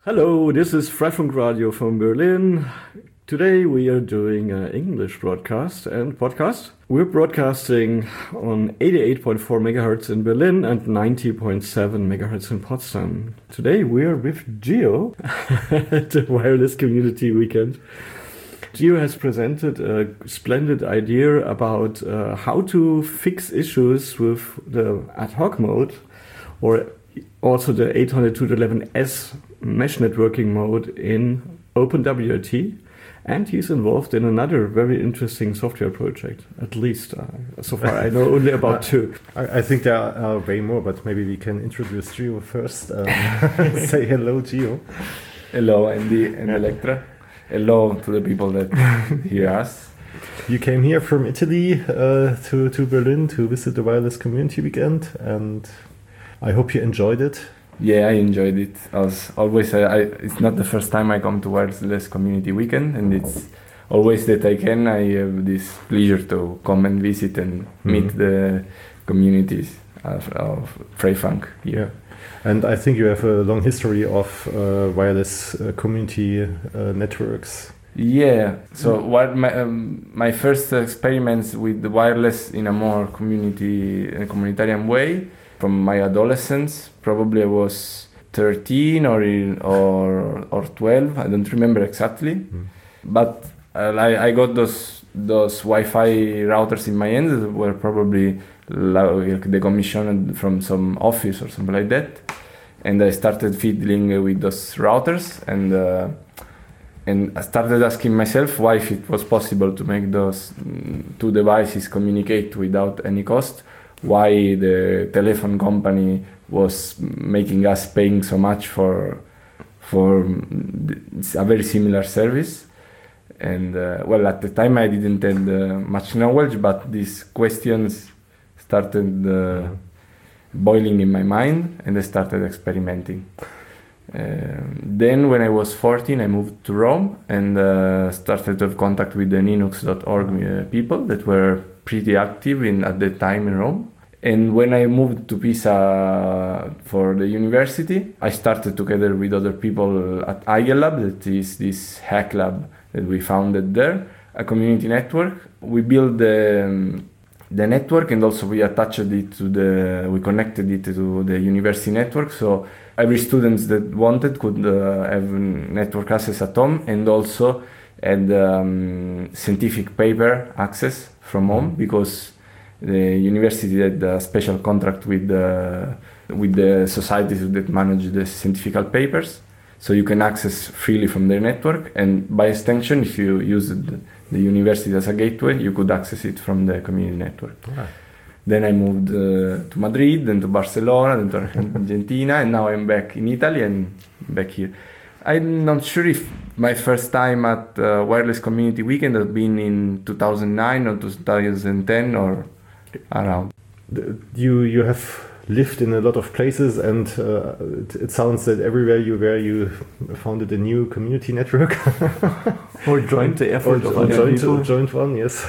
Hello, this is Freifunk Radio from Berlin. Today we are doing an English broadcast and podcast. We're broadcasting on 88.4 megahertz in Berlin and 90.7 megahertz in Potsdam. Today we are with Gio at the Wireless Community Weekend. Gio has presented a splendid idea about how to fix issues with the ad hoc mode, or also the 802.11s mesh networking mode in OpenWRT. And he's involved in another very interesting software project, at least. So far, I know only about two. I think there are way more, but maybe we can introduce Gio first. Say hello, Gio. Hello, Andy and Electra. Hello to the people that hear us. You came here from Italy to Berlin to visit the Wireless Community Weekend, and I hope you enjoyed it. Yeah, I enjoyed it. As always, it's not the first time I come to Wireless Community Weekend, and it's always that I have this pleasure to come and visit and meet the communities of Freifunk here. Yeah. And I think you have a long history of wireless community networks. Yeah, so what my first experiments with the wireless in a more communitarian way from my adolescence, probably I was 13 or 12, I don't remember exactly. But I got those Wi-Fi routers in my hands that were probably like decommissioned from some office or something like that. And I started fiddling with those routers and I started asking myself why, if it was possible to make those two devices communicate without any cost, why the telephone company was making us paying so much for a very similar service. And well, at the time I didn't have much knowledge, but these questions started boiling in my mind, and I started experimenting. Then when I was 14, I moved to Rome and started to have contact with the Linux.org people that were pretty active at the time in Rome. And when I moved to Pisa for the university, I started together with other people at IGELab, that is this hack lab that we founded there, a community network. We built the network, and also we attached it we connected it to the university network. So every student that wanted could have network access at home, and also had scientific paper access from home, because the university had a special contract with the societies that manage the scientific papers, so you can access freely from their network. And by extension, if you used the university as a gateway, you could access it from the community network. Right. Then I moved to Madrid, then to Barcelona, then to Argentina, and now I'm back in Italy and back here. I'm not sure if my first time at Wireless Community Weekend has been in 2009 or 2010 or around. You have lived in a lot of places, and it sounds that everywhere you were, you founded a new community network. Or joined the effort of other people. Joined one, yes.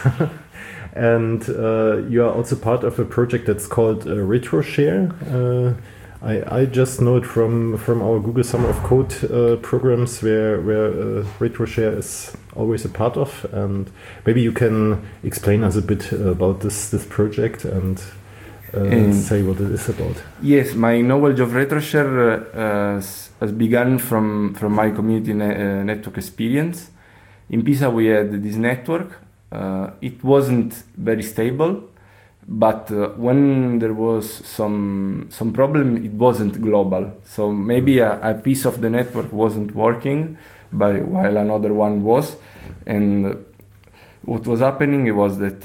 And you are also part of a project that's called RetroShare. I just know it from our Google Summer of Code programs where RetroShare is always a part of. And maybe you can explain us a bit about this project and say what it is about. Yes, my knowledge of RetroShare has begun from my community network experience. In Pisa we had this network. It wasn't very stable, but when there was some problem, it wasn't global. So maybe a piece of the network wasn't working, while another one was. And what was happening was that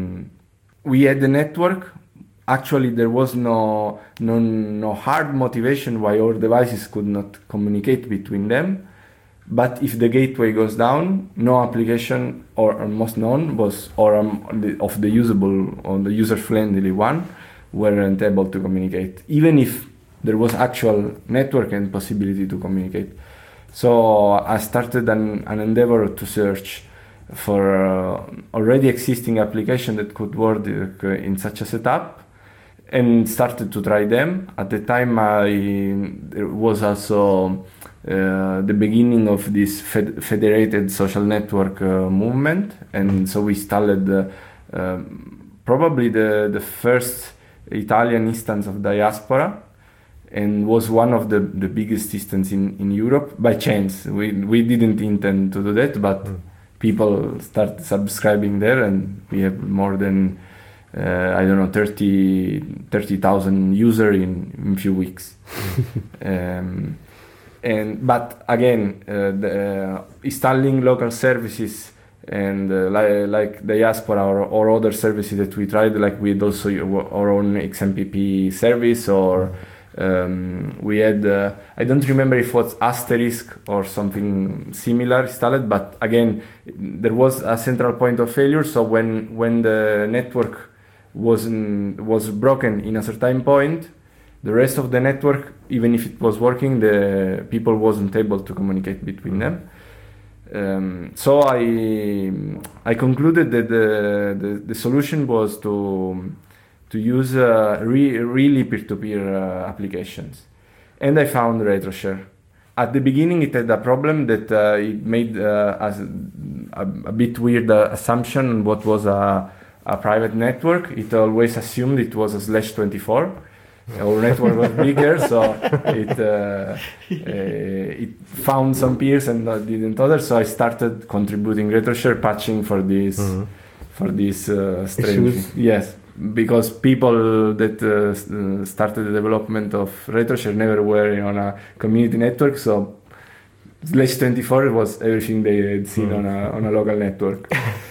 we had the network. Actually, there was no hard motivation why our devices could not communicate between them. But if the gateway goes down, no application, or almost none, of the usable or the user-friendly one weren't able to communicate, even if there was actual network and possibility to communicate. So I started an endeavor to search for already existing application that could work in such a setup, and started to try them. At the time, there was also the beginning of this federated social network movement, and so we installed probably the first Italian instance of Diaspora, and was one of the biggest instances in Europe by chance. We didn't intend to do that, but people started subscribing there, and we have more than 30,000 users in a few weeks. But again, installing local services and like Diaspora or other services that we tried, like we had also our own XMPP service, or we had I don't remember if it was Asterisk or something similar installed, but again there was a central point of failure. So when the network was broken in a certain point, the rest of the network, even if it was working, the people wasn't able to communicate between them. So I concluded that the solution was to use really peer-to-peer applications, and I found RetroShare. At the beginning, it had a problem that it made a bit weird assumption on what was a private network. It always assumed it was a /24. Our network was bigger, so it found some peers and didn't others. So I started contributing RetroShare patching for this strange issues. Yes, because people that started the development of RetroShare never were on a community network, so /24 was everything they had seen on a local network.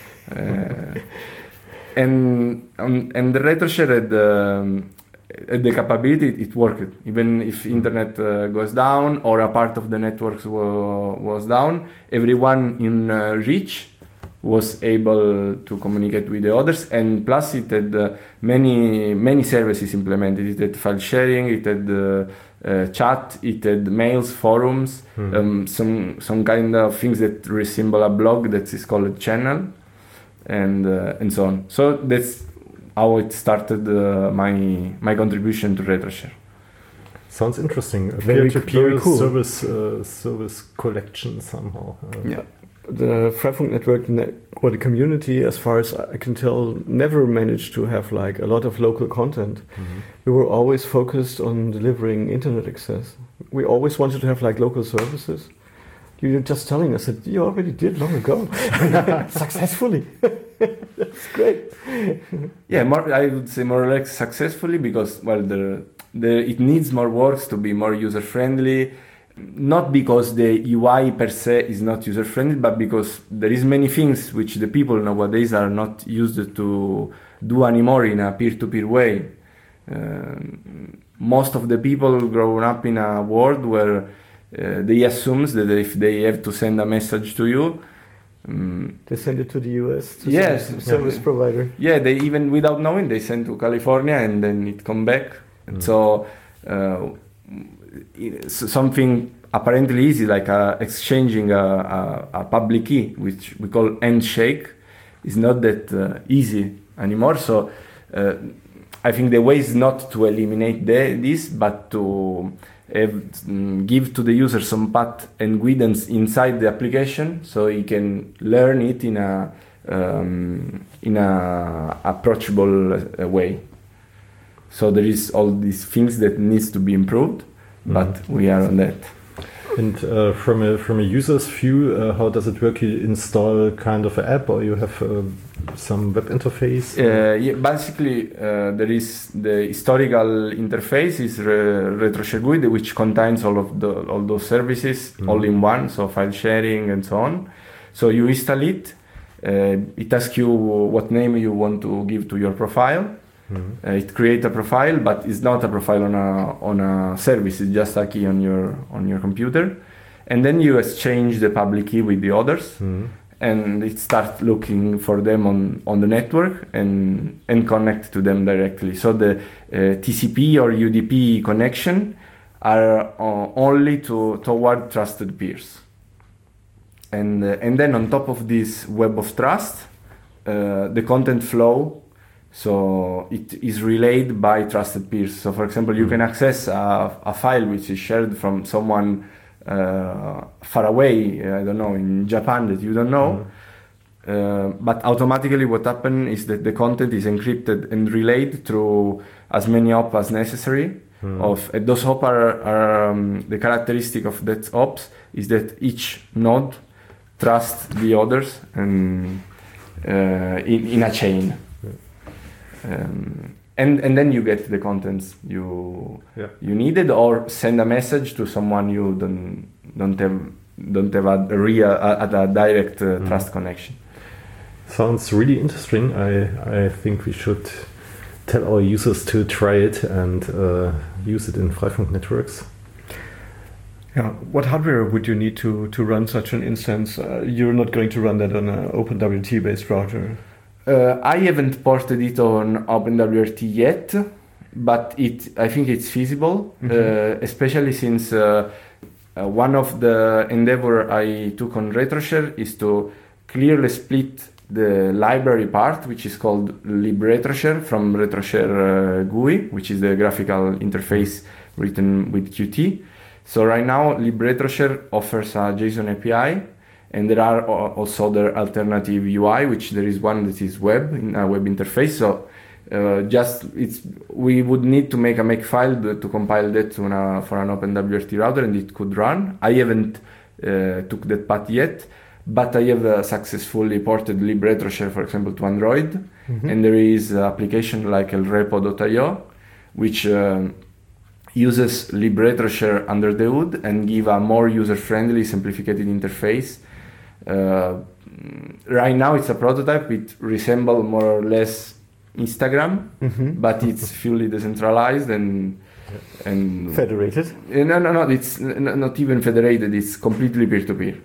And the RetroShare had the capability, it worked. Even if internet goes down or a part of the networks was down, everyone in reach was able to communicate with the others. And plus it had many services implemented. It had file sharing, it had chat, it had mails, forums, some kind of things that resemble a blog that is called a channel, and so on. So that's how it started my contribution to RetroShare. Sounds interesting. Very cool. Service collection somehow. Yeah. The Freifunk network or the community, as far as I can tell, never managed to have like a lot of local content. Mm-hmm. We were always focused on delivering internet access. We always wanted to have like local services. You were just telling us that you already did long ago, successfully. That's great. Yeah, I would say more or less successfully, because it needs more works to be more user friendly. Not because the UI per se is not user friendly, but because there is many things which the people nowadays are not used to do anymore in a peer-to-peer way. Most of the people growing up in a world where they assume that if they have to send a message to you, they send it to the US, to some service provider. Yeah, they even without knowing, they send to California and then it come back. And so something apparently easy, like exchanging a public key, which we call handshake, is not that easy anymore. So I think the way is not to eliminate this, but to give to the user some path and guidance inside the application, so he can learn it in a approachable way. So there is all these things that needs to be improved, but we are on that. And from a user's view, how does it work? You install kind of an app, or you have some web interface? Yeah, basically, there is the historical interface is RetroShare GUID, which contains all those services all in one, so file sharing and so on. So you install it. It asks you what name you want to give to your profile. It creates a profile, but it's not a profile on a service. It's just a key on your computer, and then you exchange the public key with the others, and it starts looking for them on the network and connect to them directly. So the TCP or UDP connection are only toward trusted peers, and then on top of this web of trust, the content flow. So it is relayed by trusted peers. So for example, you can access a file which is shared from someone far away, I don't know, in Japan that you don't know. But automatically what happens is that the content is encrypted and relayed through as many hops as necessary. Those hops are the characteristic of that hops is that each node trusts the others and in a chain. And then you get the contents you needed, or send a message to someone you don't have a direct trust connection. Sounds really interesting. I think we should tell our users to try it and use it in Freifunk networks. Yeah. What hardware would you need to run such an instance? You're not going to run that on an OpenWRT based router. I haven't ported it on OpenWRT yet, but I think it's feasible, especially since one of the endeavor I took on RetroShare is to clearly split the library part, which is called libRetroShare, from RetroShare GUI, which is the graphical interface written with Qt. So right now, libRetroShare offers a JSON API, and there are also other alternative UI, which there is one that is web, in a web interface. So we would need to make a makefile to compile that for an OpenWRT router, and it could run. I haven't took that path yet, but I have successfully ported libRetroShare, for example, to Android. And there is an application like elrepo.io, which uses libRetroShare under the hood and give a more user-friendly, simplified interface. Right now it's a prototype. It resembles more or less Instagram, but it's fully decentralized and federated. No, it's not even federated. It's completely peer-to-peer.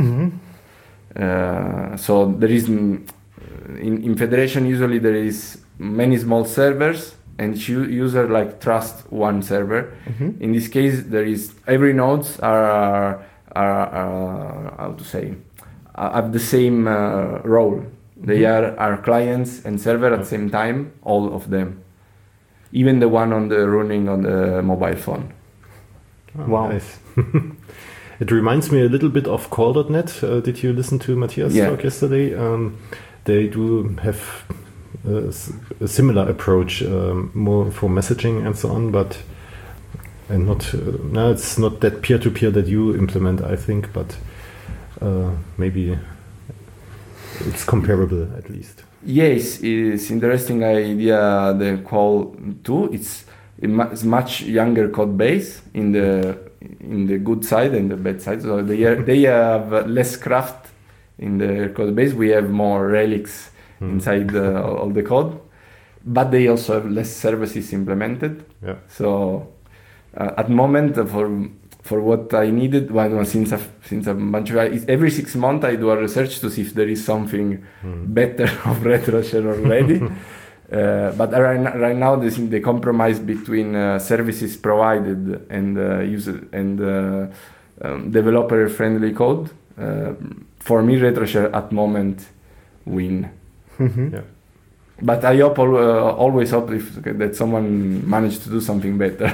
So there is in federation usually there is many small servers, and user like trust one server. In this case, there is every nodes are how to say have the same role. They are clients and server at the same time, all of them, even the one running on the mobile phone. Oh, wow. Nice. It reminds me a little bit of Call.net. Did you listen to Matthias' talk yesterday? They do have a similar approach, more for messaging and so on, but it's not that peer-to-peer that you implement, I think, but maybe it's comparable at least. Yes, it's interesting idea. The Call too. It's much younger code base in the good side and the bad side. So they have less craft in the code base. We have more relics inside all the code, but they also have less services implemented. Yeah. So at the moment for what I needed, since a bunch of every 6 months I do a research to see if there is something better of RetroShare already. But right now the compromise between services provided and user and developer friendly code, for me RetroShare at the moment win. Yeah. But I hope always hope that someone managed to do something better.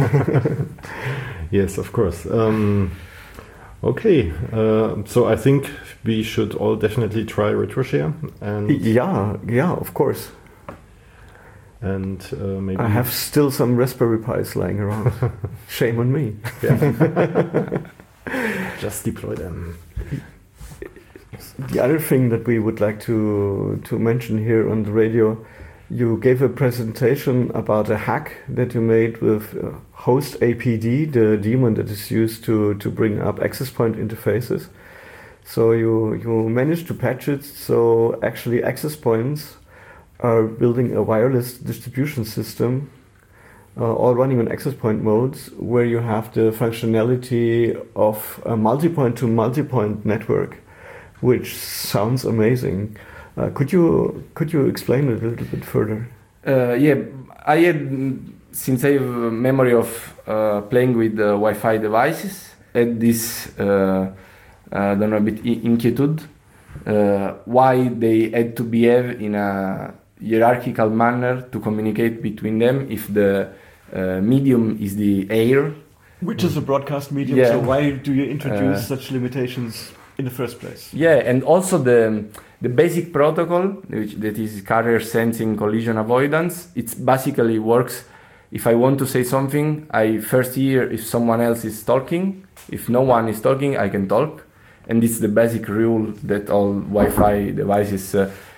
Yes, of course. Okay, so I think we should all definitely try RetroShare. And yeah, of course. And maybe I have still some Raspberry Pis lying around. Shame on me. Yeah. Just deploy them. The other thing that we would like to mention here on the radio, you gave a presentation about a hack that you made with host APD, the daemon that is used to bring up access point interfaces. So you managed to patch it so actually access points are building a wireless distribution system, all running on access point modes, where you have the functionality of a multi-point to multi-point network, which sounds amazing. Could you explain it a little bit further? Yeah, I had, since I have a memory of playing with Wi-Fi devices, had this I don't know, a bit inquietude why they had to behave in a hierarchical manner to communicate between them if the medium is the air Which is a broadcast medium, Yeah. so why do you introduce such limitations in the first place? Yeah, and also the basic protocol, that is carrier sensing collision avoidance, it basically works. If I want to say something, I first hear if someone else is talking. If no one is talking, I can talk. And it's the basic rule that all Wi-Fi devices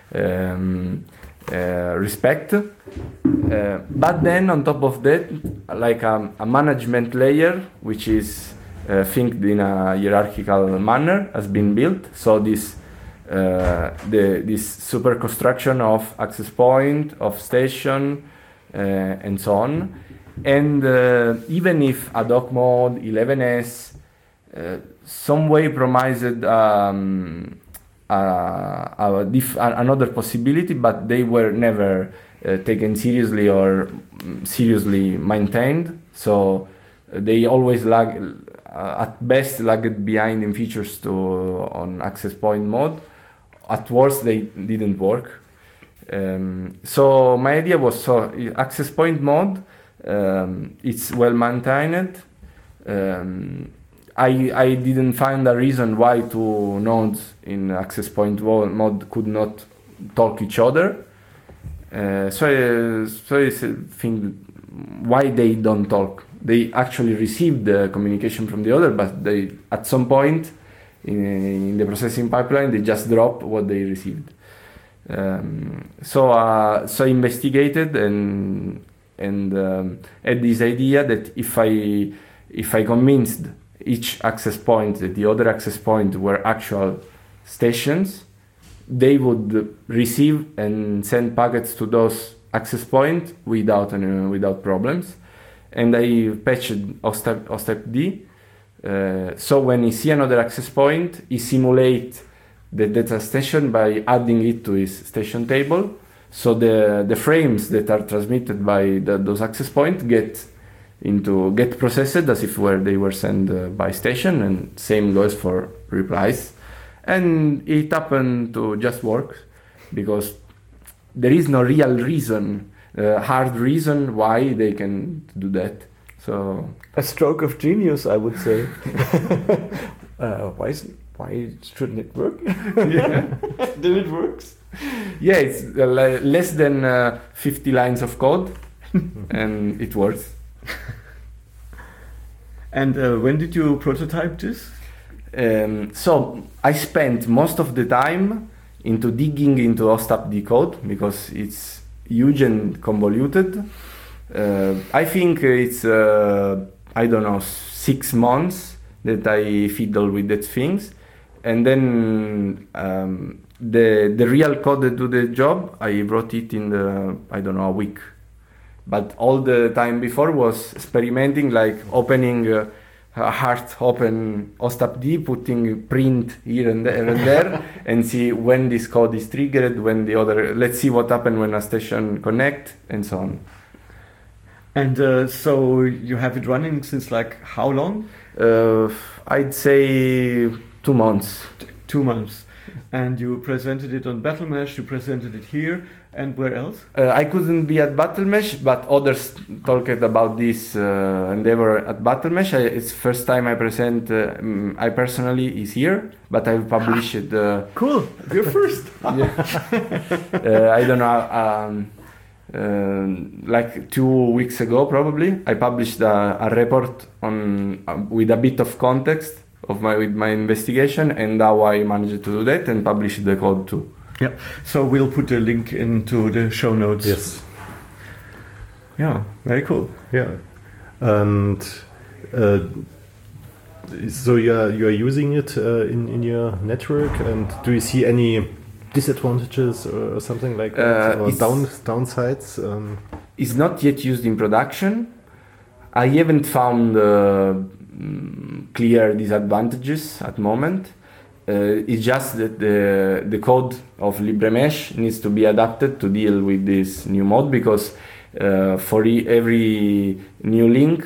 respect. But then on top of that, like a management layer, which is think in a hierarchical manner, has been built. So this super construction of access point, of station, and so on. And even if ad hoc mode 11s some way promised another possibility, but they were never taken seriously or seriously maintained. So they always at best lagged behind in features on access point mode. At worst, they didn't work. So my idea was, access point mode, it's well maintained. I didn't find a reason why two nodes in access point mode could not talk each other. So I think why they don't talk. They actually received the communication from the other, but they at some point in the processing pipeline they just drop what they received. So I investigated and had this idea that if I convinced each access point that the other access point were actual stations, they would receive and send packets to those access points without problems. And I patched OSTEP-D. So when he see another access point, he simulates the data station by adding it to his station table. So the frames that are transmitted by those access points get processed as if they were sent by station, and same goes for replies. And it happened to just work because there is no real reason, hard reason why they can do that. So a stroke of genius, I would say. Why shouldn't it work? Yeah. Then it works. Yeah, it's less than 50 lines of code, and it works. And when did you prototype this? So I spent most of the time into digging into OSTEP-D code because it's huge and convoluted. I think it's 6 months that I fiddle with that things, and then the real code that do the job I wrote it in a week. But all the time before was experimenting, like opening a hard open OSTEP-D, putting print here and there, and see when this code is triggered, when the other. Let's see what happens when a station connect, and so on. And so you have it running since like how long? I'd say 2 months. 2 months. And you presented it on BattleMesh, you presented it here, and where else? I couldn't be at BattleMesh, but others talked about this endeavor at BattleMesh. It's first time I present, I personally is here, but I've published it. Cool, you're first. I don't know, like 2 weeks ago probably, I published a report on with a bit of context with my investigation and how I managed to do that and publish the code too. Yeah, so we'll put a link into the show notes. Yes. Yeah, very cool. Yeah, and so you are using it in your network, and do you see any disadvantages or something like that, or downsides? It's not yet used in production. I haven't found clear disadvantages at the moment. It's just that the code of LibreMesh needs to be adapted to deal with this new mode, because for every new link,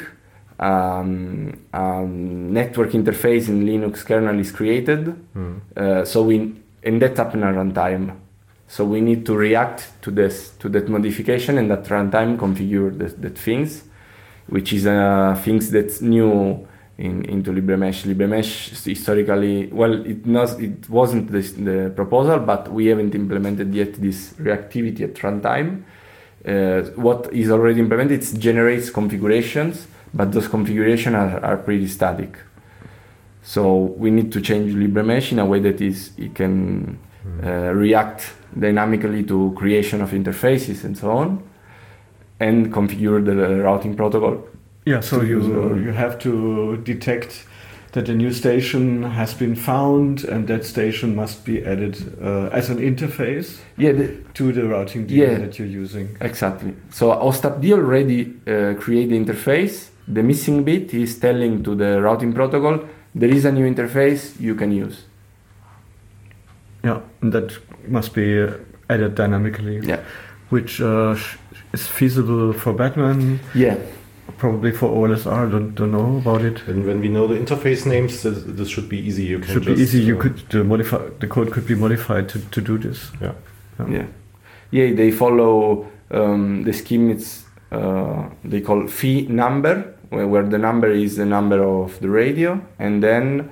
network interface in Linux kernel is created. And that happens at runtime. So we need to react to that modification, and at runtime configure the things. which is things that's new into LibreMesh. LibreMesh historically, it wasn't the proposal, but we haven't implemented yet this reactivity at runtime. What is already implemented, it generates configurations, but those configurations are pretty static. So we need to change LibreMesh in a way that it can react dynamically to creation of interfaces and so on, and configure the routing protocol. Yeah, so you have to detect that a new station has been found, and that station must be added as an interface to the routing daemon that you're using. Exactly. So OSTAPD already create the interface. The missing bit is telling to the routing protocol, there is a new interface you can use. Yeah, and that must be added dynamically. Yeah. Which is feasible for Batman. Yeah. Probably for OLSR, don't know about it. And when we know the interface names, this should be easy. You can the code could be modified to do this. Yeah. They follow the scheme. It's they call phi number, where the number is the number of the radio, and then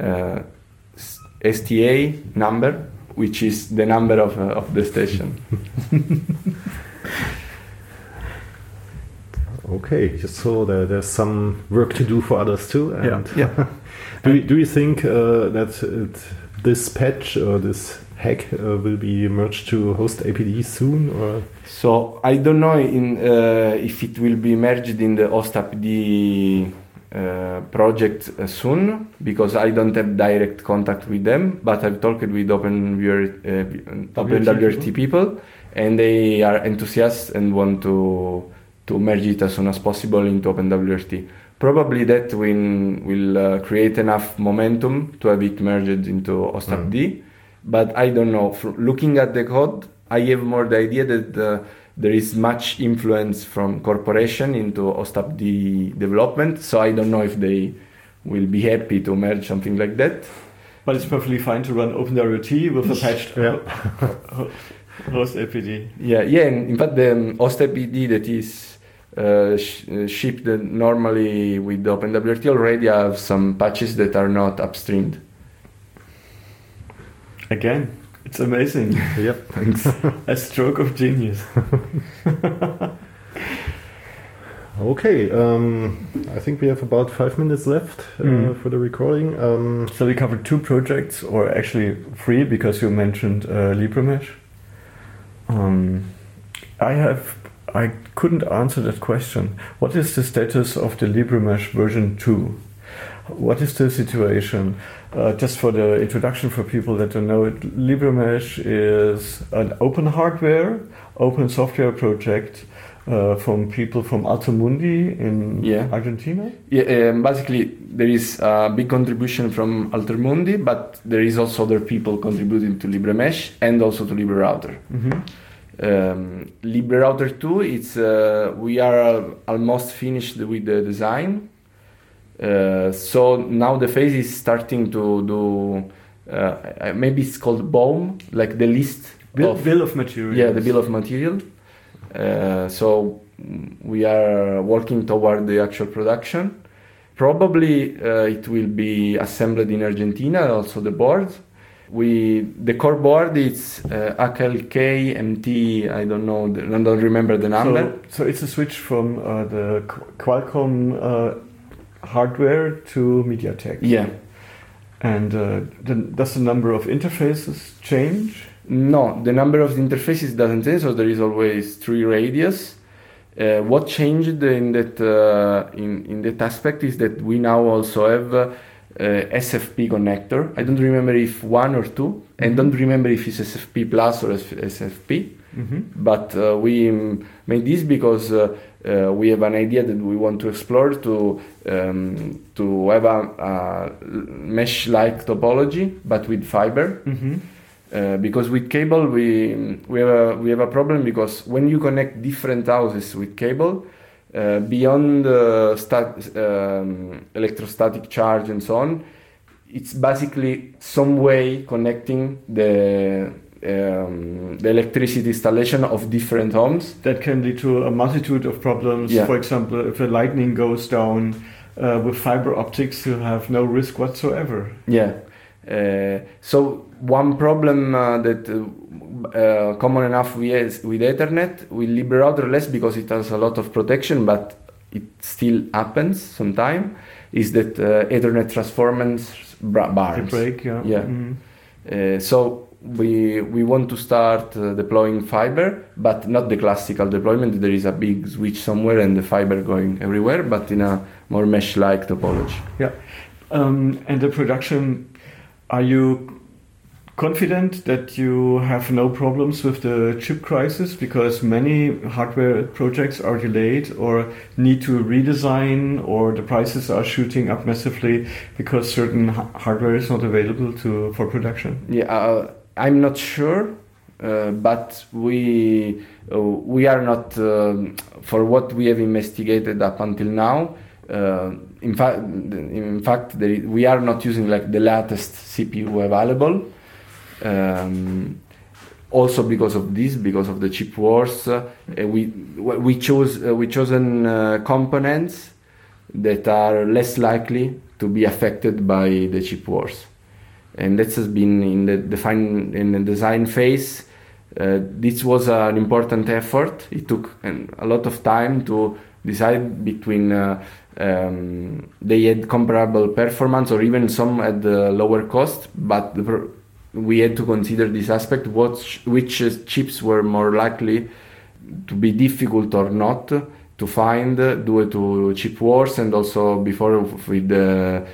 STA number, which is the number of the station. Okay, so there's some work to do for others too. And yeah. Do you think that this patch or this hack will be merged to HostAPD soon? Or? So I don't know if it will be merged in the HostAPD project soon, because I don't have direct contact with them, but I've talked with OpenWRT people, and they are enthusiastic and want to merge it as soon as possible into OpenWRT. Probably that will create enough momentum to have it merged into OSTAPD, but I don't know. Looking at the code, I have more the idea that there is much influence from corporation into OSTAPD development, so I don't know if they will be happy to merge something like that. But it's perfectly fine to run OpenWRT with a patched HostAPD. Yeah. And in fact, the HostAPD that is shipped normally with the OpenWRT already have some patches that are not upstreamed. Again, it's amazing. Yep, thanks. A stroke of genius. Okay, I think we have about 5 minutes left for the recording. So we covered 2 projects, or actually 3, because you mentioned LibreMesh. I couldn't answer that question. What is the status of the LibreMesh version 2? What is the situation? Just for the introduction for people that don't know it, LibreMesh is an open hardware, open software project from people from Altermundi in Argentina? Yeah, basically there is a big contribution from Altermundi, but there is also other people contributing to LibreMesh and also to LibreRouter. Mm-hmm. LibreRouter 2, we are almost finished with the design. So now the phase is starting to do, maybe it's called BOM, like the list. Bill of materials. Yeah, the bill of material. So we are working toward the actual production. Probably it will be assembled in Argentina, also the board. The core board is AKLK MT, I don't remember the number. So it's a switch from the Qualcomm hardware to MediaTek. Yeah. And does the number of interfaces change? No, the number of interfaces doesn't change, so there is always 3 radios. What changed in that aspect is that we now also have SFP connector. I don't remember if 1 or 2, and don't remember if it's SFP plus or SFP. Mm-hmm. But we made this because we have an idea that we want to explore to have a mesh-like topology, but with fiber. Mm-hmm. Because with cable we have a problem, because when you connect different houses with cable, beyond electrostatic charge and so on, it's basically some way connecting the the electricity installation of different homes. That can lead to a multitude of problems. Yeah. For example, if the lightning goes down with fiber optics, you have no risk whatsoever. Yeah. So one problem that common enough with Ethernet, with LibreRouter less because it has a lot of protection, but it still happens sometimes, is that Ethernet transformers bars. They break, yeah. Yeah. Mm-hmm. So we want to start deploying fiber, but not the classical deployment. There is a big switch somewhere and the fiber going everywhere, but in a more mesh-like topology. Yeah. And the production, are you confident that you have no problems with the chip crisis? Because many hardware projects are delayed or need to redesign, or the prices are shooting up massively because certain hardware is not available for production. Yeah, I'm not sure, but we are not, for what we have investigated up until now. In fact, we are not using like the latest CPU available. Also because of this, because of the chip wars, we chosen components that are less likely to be affected by the chip wars, and that has been in the design phase. This was an important effort. It took a lot of time to decide between they had comparable performance or even some at lower cost, but we had to consider this aspect, which chips were more likely to be difficult or not to find due to chip wars, and also before with the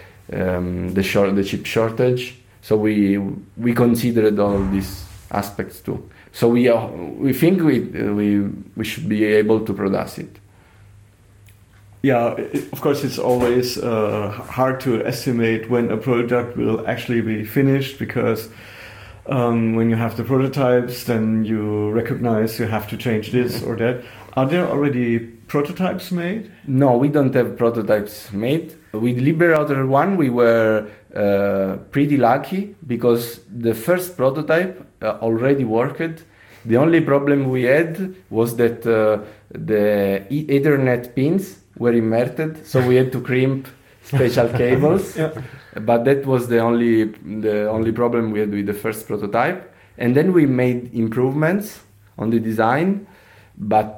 chip shortage. So we considered all these aspects too. So we think we should be able to produce it. Yeah, of course, it's always hard to estimate when a product will actually be finished, because when you have the prototypes, then you recognize you have to change this or that. Are there already prototypes made? No, we don't have prototypes made. With LibreRouter 1, we were pretty lucky because the first prototype already worked. The only problem we had was that the Ethernet pins were inverted, so we had to crimp special cables. Yeah. But that was the only problem we had with the first prototype. And then we made improvements on the design, but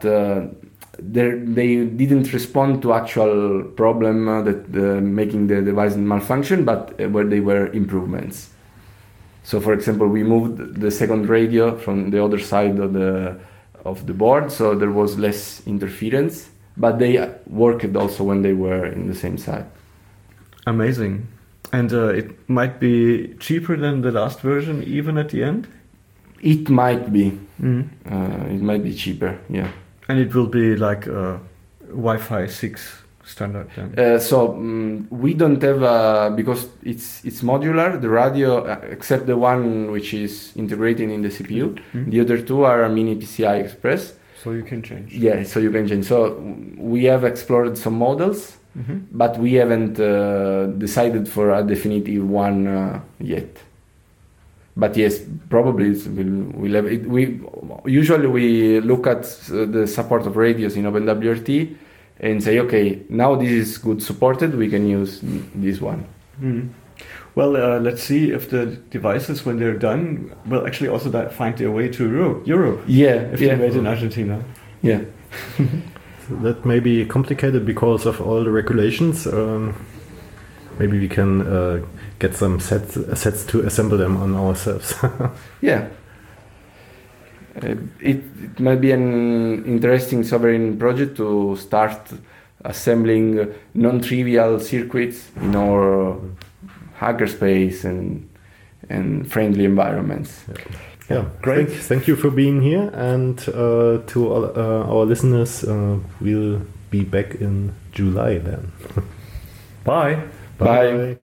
they didn't respond to actual problem that making the device malfunction, but where they were improvements. So, for example, we moved the second radio from the other side of the board, so there was less interference. But they worked also when they were in the same side. Amazing. And it might be cheaper than the last version, even at the end? It might be. Mm-hmm. It might be cheaper, yeah. And it will be like a Wi-Fi 6 standard then? We don't have, because it's modular, the radio, except the one which is integrated in the CPU. Mm-hmm. The other two are mini PCI Express. So you can change. Yeah, so you can change. So we have explored some models, mm-hmm. but we haven't decided for a definitive one yet. But yes, probably we'll have it. We usually look at the support of radios in OpenWRT and say, okay, now this is good supported, we can use this one. Mm. Well, let's see if the devices, when they're done, will actually also find their way to Europe. Yeah, if they're made in Argentina. Yeah. So that may be complicated because of all the regulations. Maybe we can get some sets to assemble them on ourselves. Yeah. It might be an interesting sovereign project to start assembling non-trivial circuits in our hackerspace and friendly environments. Yeah, great. Thank you for being here, and to all, our listeners, we'll be back in July then. Bye. Bye.